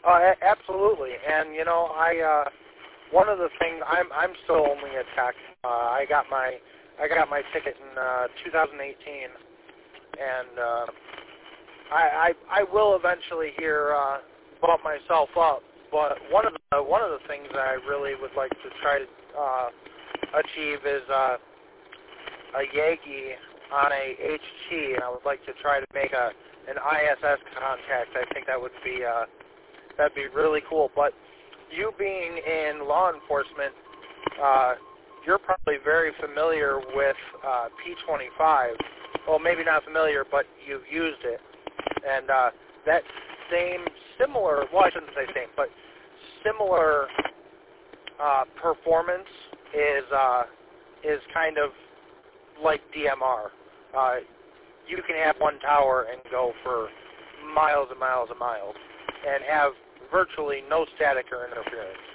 Absolutely. And one of the things I'm still only a tech. I got my ticket in 2018, and I will eventually here bump myself up. But one of the things that I really would like to try to achieve is a Yagi on a HT, and I would like to try to make an ISS contact. I think that would be that'd be really cool. But you being in law enforcement, you're probably very familiar with P25. Well, maybe not familiar, but you've used it. And that similar, well, I shouldn't say same, but similar performance is kind of like DMR. You can have one tower and go for miles and miles and miles and have virtually no static or interference.